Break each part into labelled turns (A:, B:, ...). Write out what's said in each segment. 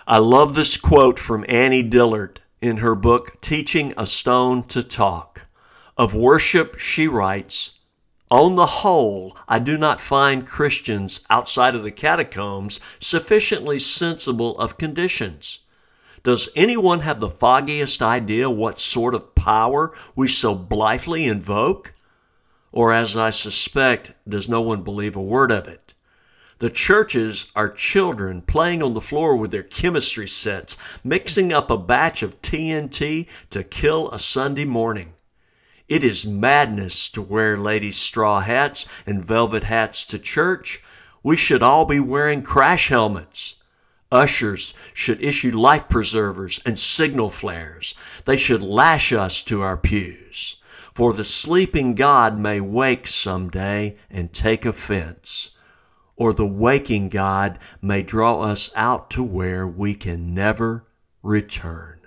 A: I love this quote from Annie Dillard in her book, Teaching a Stone to Talk. Of worship, she writes, "On the whole, I do not find Christians outside of the catacombs sufficiently sensible of conditions. Does anyone have the foggiest idea what sort of power we so blithely invoke? Or, as I suspect, does no one believe a word of it? The churches are children playing on the floor with their chemistry sets, mixing up a batch of TNT to kill a Sunday morning. It is madness to wear ladies' straw hats and velvet hats to church. We should all be wearing crash helmets. Ushers should issue life preservers and signal flares. They should lash us to our pews. For the sleeping God may wake someday and take offense. Or the waking God may draw us out to where we can never return."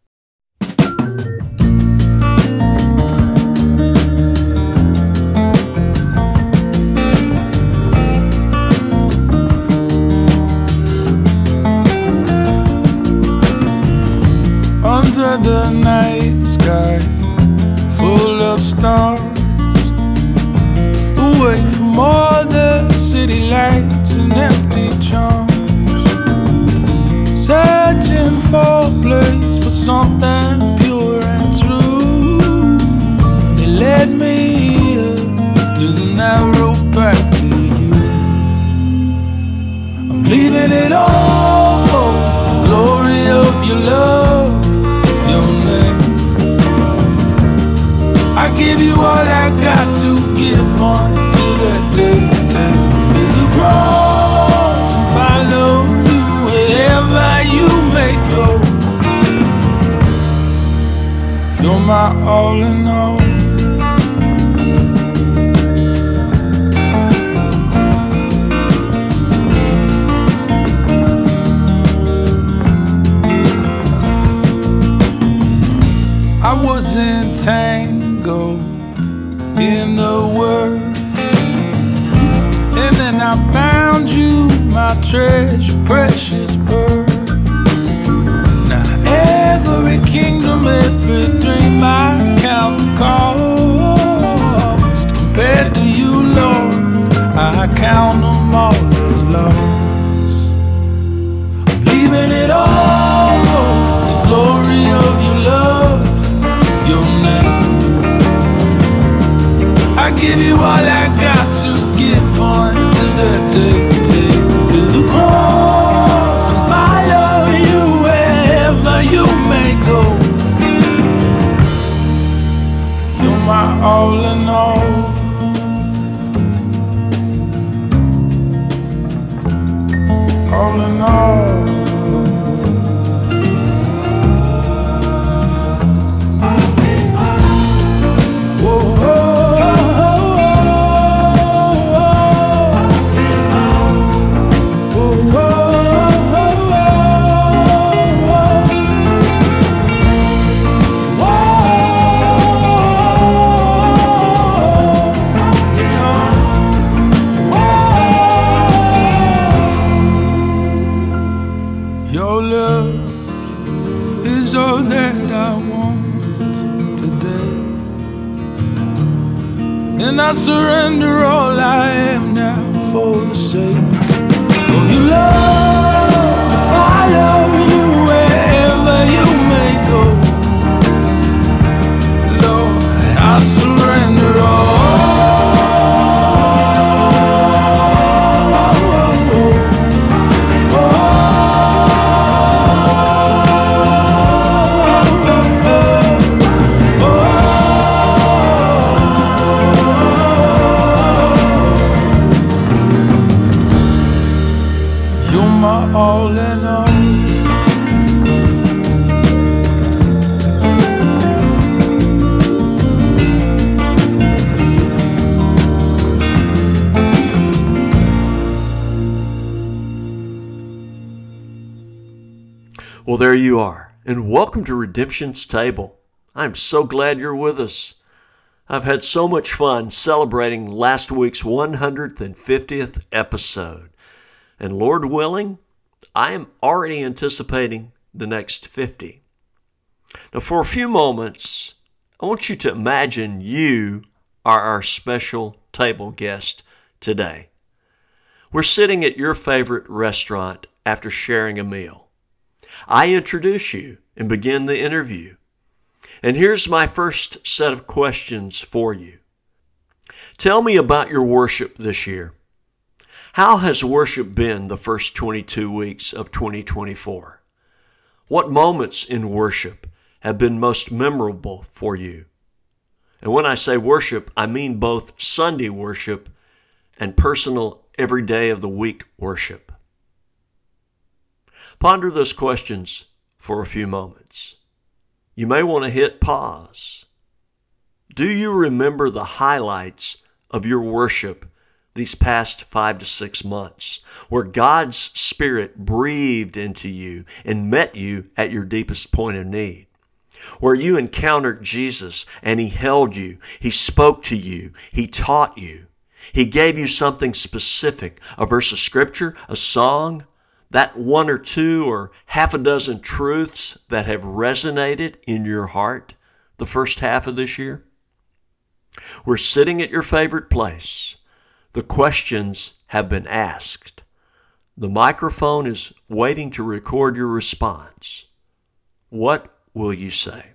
B: Under the night sky, full of stars, away from all the city lights and empty charms, searching for a place for something pure and true. They led me up to the narrow path to you. I'm leaving it all for the glory of your love, your name. I give you all I got to give on that day. To the cross and follow you wherever you may go. You're my all in all. I was entangled in the word, and then I found you, my treasure, precious bird. Now every kingdom, every dream, I count the cost. Compared to you, Lord, I count them all as lost. I'm leaving it all for the glory of your love, your name. I give you all I got to give on to that day. To the cross and follow you wherever you may go. You're my all in all. All in all. Your love is all that I want today, and I surrender all I am now for the sake of your love. To follow you wherever you may go, Lord, I surrender all. All in all.
A: Well, there you are, and welcome to Redemption's Table. I'm so glad you're with us. I've had so much fun celebrating last week's 150th episode, and Lord willing, I am already anticipating the next 50. Now, for a few moments, I want you to imagine you are our special table guest today. We're sitting at your favorite restaurant after sharing a meal. I introduce you and begin the interview. And here's my first set of questions for you. Tell me about your worship this year. How has worship been the first 22 weeks of 2024? What moments in worship have been most memorable for you? And when I say worship, I mean both Sunday worship and personal every day of the week worship. Ponder those questions for a few moments. You may want to hit pause. Do you remember the highlights of your worship these past 5 to 6 months, where God's Spirit breathed into you and met you at your deepest point of need? Where you encountered Jesus and He held you, He spoke to you, He taught you. He gave you something specific, a verse of Scripture, a song, that one or two or half a dozen truths that have resonated in your heart the first half of this year. We're sitting at your favorite place. The questions have been asked. The microphone is waiting to record your response. What will you say?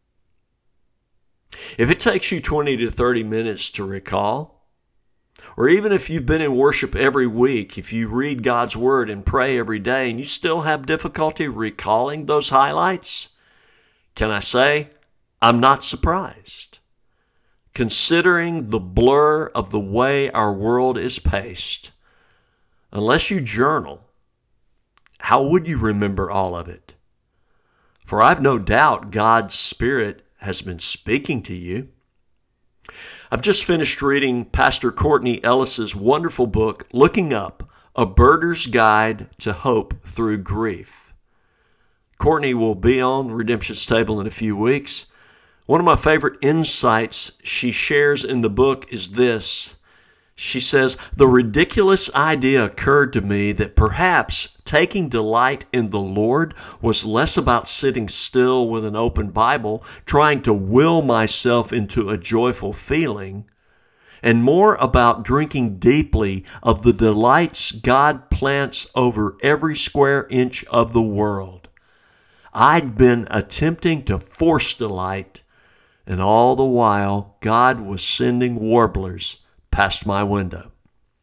A: If it takes you 20 to 30 minutes to recall, or even if you've been in worship every week, if you read God's Word and pray every day and you still have difficulty recalling those highlights, can I say, I'm not surprised. Considering the blur of the way our world is paced, unless you journal, how would you remember all of it? For I've no doubt God's Spirit has been speaking to you. I've just finished reading Pastor Courtney Ellis's wonderful book, Looking Up, A Birder's Guide to Hope Through Grief. Courtney will be on Redemption's Table in a few weeks. One of my favorite insights she shares in the book is this. She says, the ridiculous idea occurred to me that perhaps taking delight in the Lord was less about sitting still with an open Bible, trying to will myself into a joyful feeling, and more about drinking deeply of the delights God plants over every square inch of the world. I'd been attempting to force delight, and all the while God was sending warblers past my window.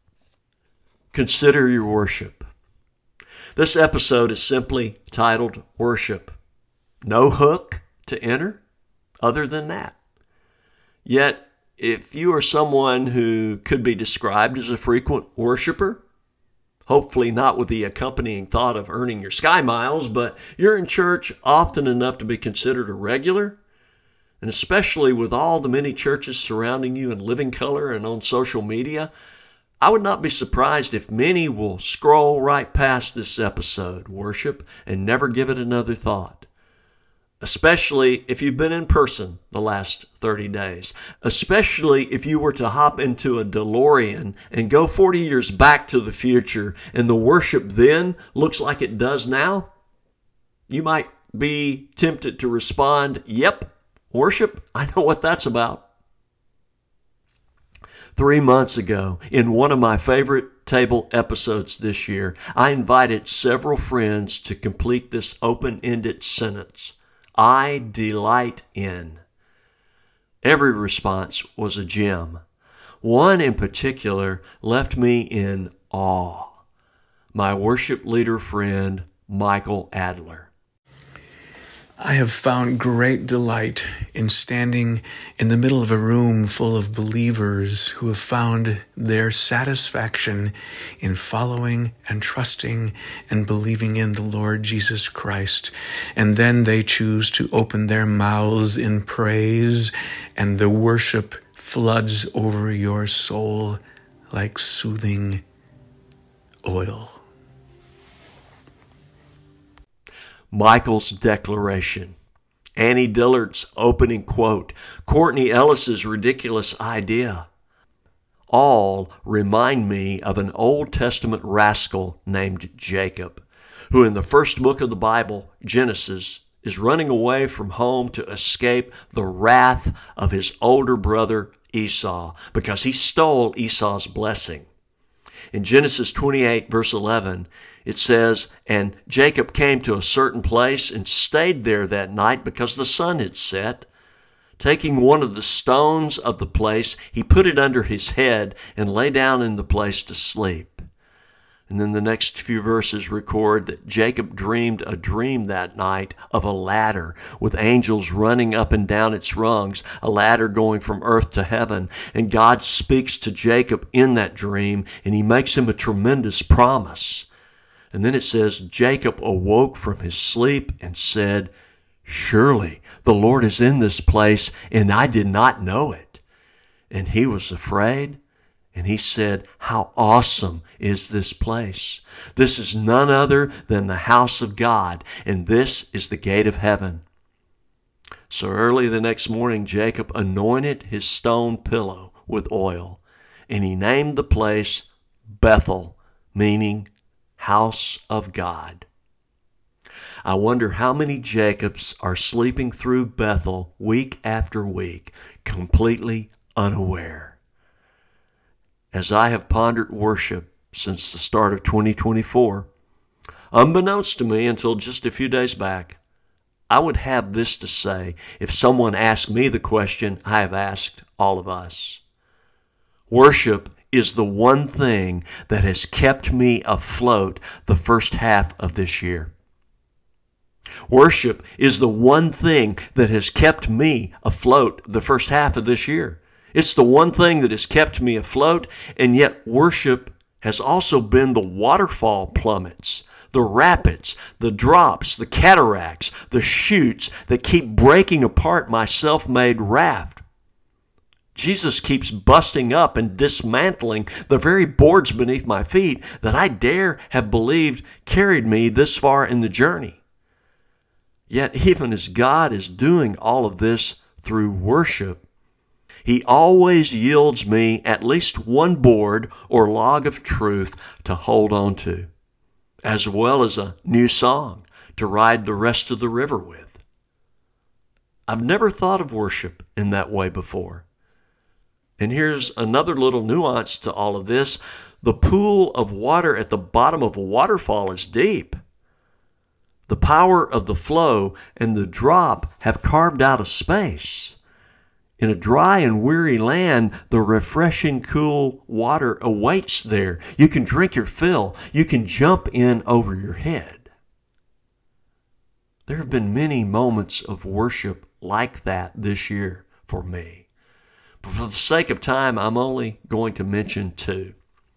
A: Consider your worship. This episode is simply titled Worship. No hook to enter other than that. Yet, if you are someone who could be described as a frequent worshiper, hopefully not with the accompanying thought of earning your sky miles, but you're in church often enough to be considered a regular, and especially with all the many churches surrounding you in living color and on social media, I would not be surprised if many will scroll right past this episode, Worship, and never give it another thought. Especially if you've been in person the last 30 days. Especially if you were to hop into a DeLorean and go 40 years back to the future and the worship then looks like it does now. You might be tempted to respond, yep, worship, I know what that's about. 3 months ago, in one of my favorite table episodes this year, I invited several friends to complete this open-ended sentence. I delight in. Every response was a gem. One in particular left me in awe. My worship leader friend, Michael Adler.
C: I have found great delight in standing in the middle of a room full of believers who have found their satisfaction in following and trusting and believing in the Lord Jesus Christ. And then they choose to open their mouths in praise, and the worship floods over your soul like soothing oil.
A: Michael's declaration, Annie Dillard's opening quote, Courtney Ellis's ridiculous idea, all remind me of an Old Testament rascal named Jacob, who in the first book of the Bible, Genesis, is running away from home to escape the wrath of his older brother Esau because he stole Esau's blessing. In Genesis 28, verse 11, it says, "And Jacob came to a certain place and stayed there that night because the sun had set. Taking one of the stones of the place, he put it under his head and lay down in the place to sleep." And then the next few verses record that Jacob dreamed a dream that night of a ladder with angels running up and down its rungs, a ladder going from earth to heaven. And God speaks to Jacob in that dream, and he makes him a tremendous promise. And then it says, Jacob awoke from his sleep and said, "Surely the Lord is in this place, and I did not know it." And he was afraid. And he said, "How awesome is this place? This is none other than the house of God, and this is the gate of heaven." So early the next morning, Jacob anointed his stone pillow with oil, and he named the place Bethel, meaning house of God. I wonder how many Jacobs are sleeping through Bethel week after week, completely unaware. As I have pondered worship since the start of 2024, unbeknownst to me until just a few days back, I would have this to say if someone asked me the question I have asked all of us. Worship is the one thing that has kept me afloat the first half of this year. Worship is the one thing that has kept me afloat the first half of this year. It's the one thing that has kept me afloat, and yet worship has also been the waterfall plummets, the rapids, the drops, the cataracts, the chutes that keep breaking apart my self-made raft. Jesus keeps busting up and dismantling the very boards beneath my feet that I dare have believed carried me this far in the journey. Yet even as God is doing all of this through worship, He always yields me at least one board or log of truth to hold on to, as well as a new song to ride the rest of the river with. I've never thought of worship in that way before. And here's another little nuance to all of this. The pool of water at the bottom of a waterfall is deep. The power of the flow and the drop have carved out a space. In a dry and weary land, the refreshing, cool water awaits there. You can drink your fill. You can jump in over your head. There have been many moments of worship like that this year for me. But for the sake of time, I'm only going to mention two.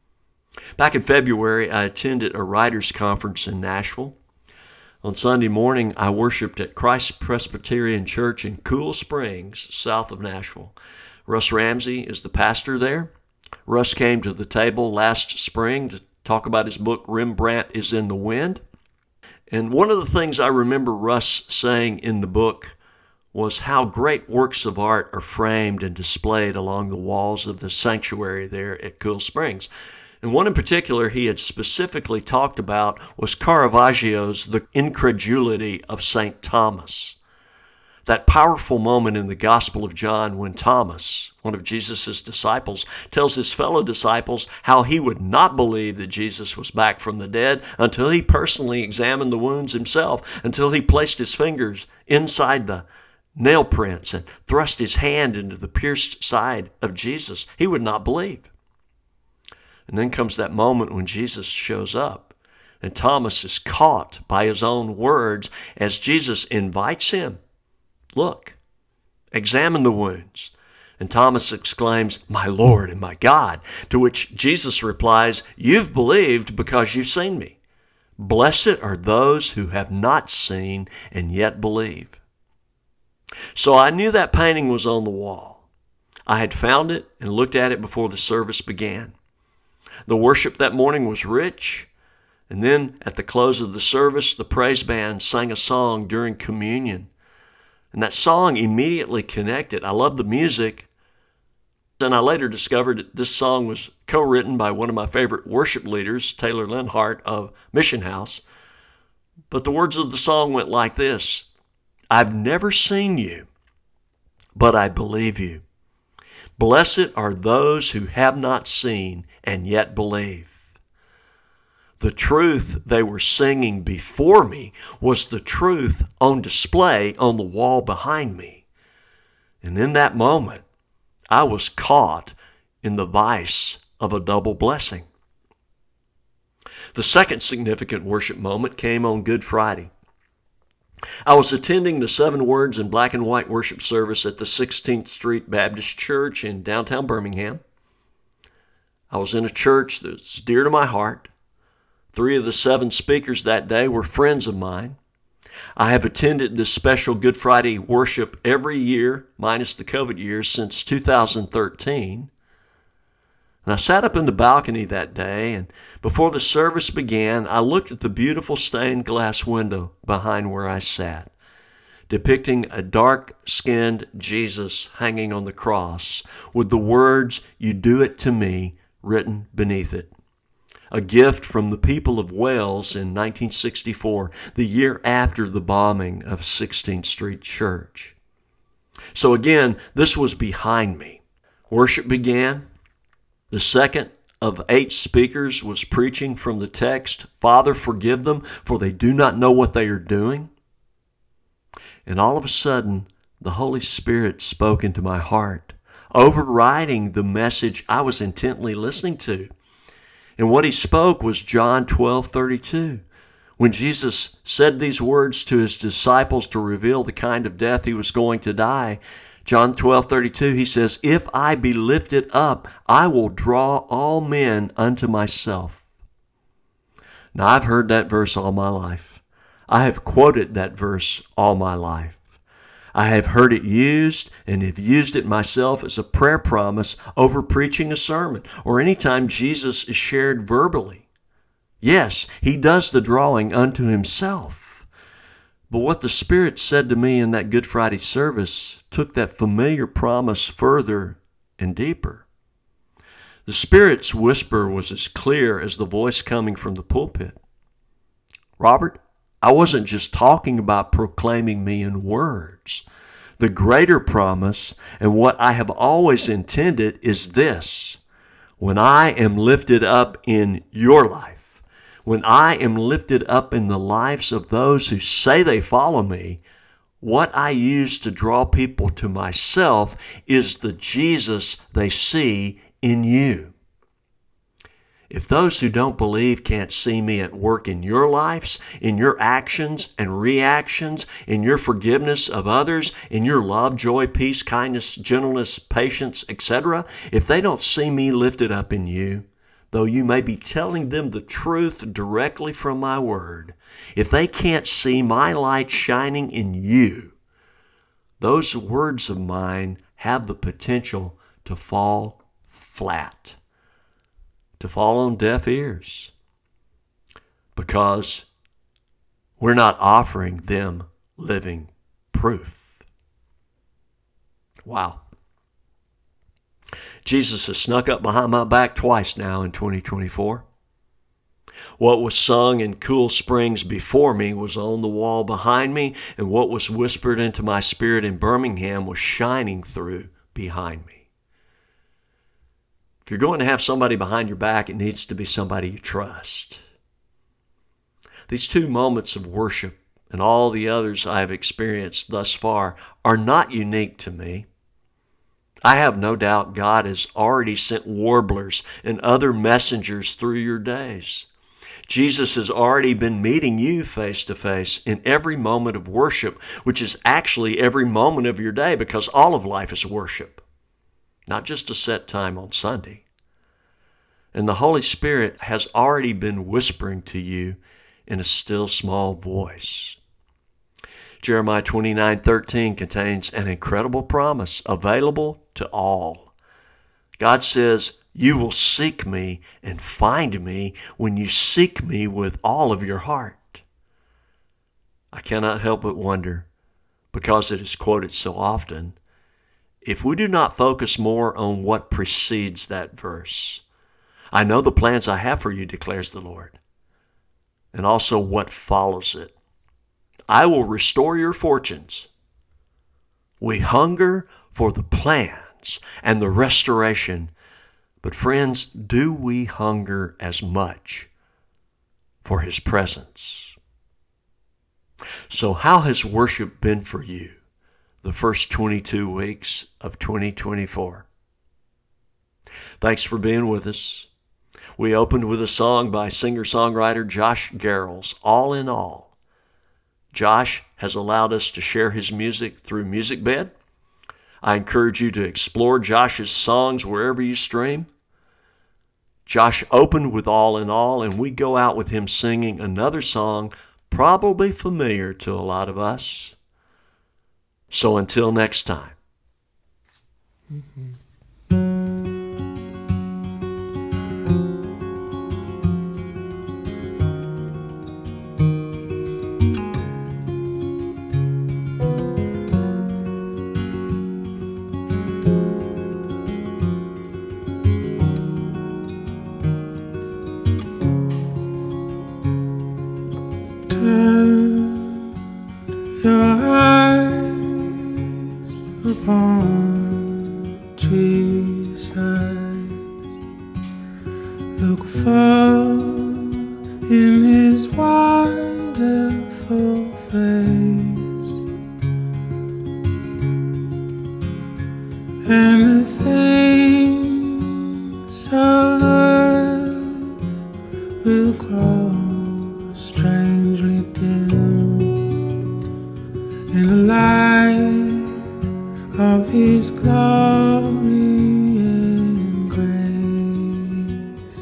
A: Back in February, I attended a writers' conference in Nashville. On Sunday morning, I worshiped at Christ Presbyterian Church in Cool Springs, south of Nashville. Russ Ramsey is the pastor there. Russ came to the table last spring to talk about his book, Rembrandt is in the Wind. And one of the things I remember Russ saying in the book was how great works of art are framed and displayed along the walls of the sanctuary there at Cool Springs. And one in particular he had specifically talked about was Caravaggio's The Incredulity of St. Thomas. That powerful moment in the Gospel of John when Thomas, one of Jesus' disciples, tells his fellow disciples how he would not believe that Jesus was back from the dead until he personally examined the wounds himself, until he placed his fingers inside the nail prints and thrust his hand into the pierced side of Jesus. He would not believe. And then comes that moment when Jesus shows up, and Thomas is caught by his own words as Jesus invites him. Look, examine the wounds. And Thomas exclaims, "My Lord and my God," to which Jesus replies, "You've believed because you've seen me. Blessed are those who have not seen and yet believe." So I knew that painting was on the wall. I had found it and looked at it before the service began. The worship that morning was rich, and then at the close of the service, the praise band sang a song during communion. And that song immediately connected. I love the music. And I later discovered that this song was co-written by one of my favorite worship leaders, Taylor Linhart of Mission House, But the words of the song went like this: I've never seen you, but I believe you. Blessed are those who have not seen and yet believe. The truth they were singing before me was the truth on display on the wall behind me. And in that moment, I was caught in the vice of a double blessing. The second significant worship moment came on Good Friday. I was attending the 7 Words in Black and White worship service at the 16th Street Baptist Church in downtown Birmingham. I was in a church that's dear to my heart. 3 of the 7 speakers that day were friends of mine. I have attended this special Good Friday worship every year, minus the COVID years, since 2013. And I sat up in the balcony that day, and before the service began, I looked at the beautiful stained glass window behind where I sat, depicting a dark-skinned Jesus hanging on the cross with the words, "You do it to me," written beneath it. A gift from the people of Wales in 1964, the year after the bombing of 16th Street Church. So again, this was behind me. Worship began. The second of 8 speakers was preaching from the text, "Father, forgive them, for they do not know what they are doing." And all of a sudden, the Holy Spirit spoke into my heart, overriding the message I was intently listening to. And what he spoke was John 12:32. When Jesus said these words to his disciples to reveal the kind of death he was going to die, John 12:32, he says, "If I be lifted up, I will draw all men unto myself." Now, I've heard that verse all my life. I have quoted that verse all my life. I have heard it used and have used it myself as a prayer promise over preaching a sermon or anytime Jesus is shared verbally. Yes, he does the drawing unto himself. But what the Spirit said to me in that Good Friday service took that familiar promise further and deeper. The Spirit's whisper was as clear as the voice coming from the pulpit. "Robert, I wasn't just talking about proclaiming me in words. The greater promise and what I have always intended is this: when I am lifted up in your life, when I am lifted up in the lives of those who say they follow me, what I use to draw people to myself is the Jesus they see in you. If those who don't believe can't see me at work in your lives, in your actions and reactions, in your forgiveness of others, in your love, joy, peace, kindness, gentleness, patience, etc., if they don't see me lifted up in you, though you may be telling them the truth directly from my word, if they can't see my light shining in you, those words of mine have the potential to fall flat, to fall on deaf ears, because we're not offering them living proof. Wow. Jesus has snuck up behind my back twice now in 2024. What was sung in Cool Springs before me was on the wall behind me, and what was whispered into my spirit in Birmingham was shining through behind me. If you're going to have somebody behind your back, it needs to be somebody you trust. These 2 moments of worship and all the others I have experienced thus far are not unique to me. I have no doubt God has already sent warblers and other messengers through your days. Jesus has already been meeting you face to face in every moment of worship, which is actually every moment of your day, because all of life is worship, not just a set time on Sunday. And the Holy Spirit has already been whispering to you in a still small voice. Jeremiah 29:13 contains an incredible promise available to all. God says, "You will seek me and find me when you seek me with all of your heart." I cannot help but wonder, because it is quoted so often, if we do not focus more on what precedes that verse. "I know the plans I have for you," declares the Lord. and also what follows it. I will restore your fortunes. We hunger for the plans and the restoration. But friends, do we hunger as much for His presence? So how has worship been for you the first 22 weeks of 2024? Thanks for being with us. We opened with a song by singer-songwriter Josh Garrels, All in All. Josh has allowed us to share his music through MusicBed. I encourage you to explore Josh's songs wherever you stream. Josh opened with All in All, and we go out with him singing another song probably familiar to a lot of us. So until next time.
B: Turn your eyes upon Jesus. Look full in His wonderful face, and the things of earth will grow strangely dim in the light of His glory and grace.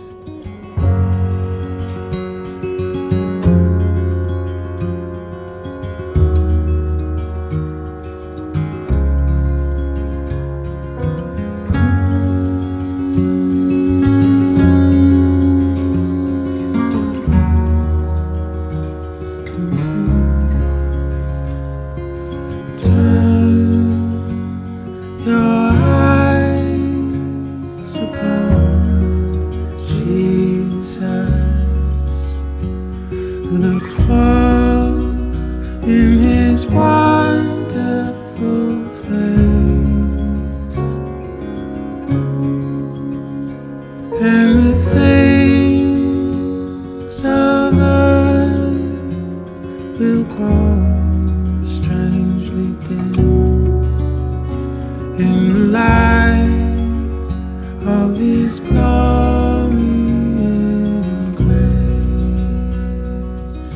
B: Look full in His wonderful face, and the things of earth will grow strangely dim in the light of His glory and grace,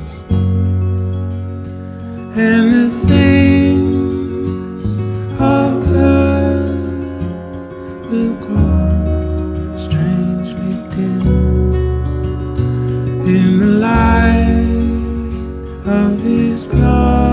B: and the things of earth will grow strangely dim in the light of His glory.